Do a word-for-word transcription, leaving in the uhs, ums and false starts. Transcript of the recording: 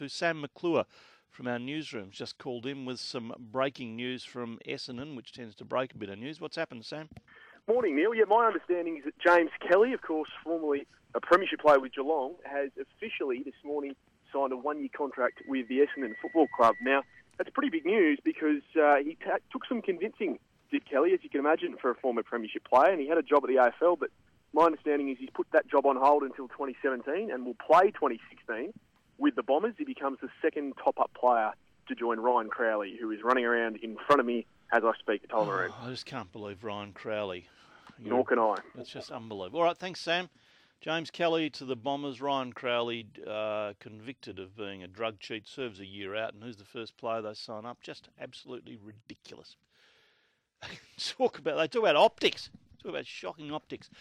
to Sam McClure from our newsrooms. Just called in with some breaking news from Essendon, which tends to break a bit of news. What's happened, Sam? Morning, Neil. Yeah, my understanding is that James Kelly, of course, formerly a premiership player with Geelong, has officially this morning signed a one-year contract with the Essendon Football Club. Now, that's pretty big news because uh, he ta- took some convincing, did Kelly, as you can imagine, for a former premiership player, and he had a job at the A F L, but my understanding is he's put that job on hold until twenty seventeen and will play twenty sixteen with the Bombers. He becomes the second top-up player to join Ryan Crowley, who is running around in front of me as I speak at Tullamarine. Oh, I just can't believe Ryan Crowley. You're, Nor can I. It's just unbelievable. All right, thanks, Sam. James Kelly to the Bombers. Ryan Crowley, uh, convicted of being a drug cheat, serves a year out. And who's the first player they sign up? Just absolutely ridiculous. talk about They talk about optics. Talk about shocking optics.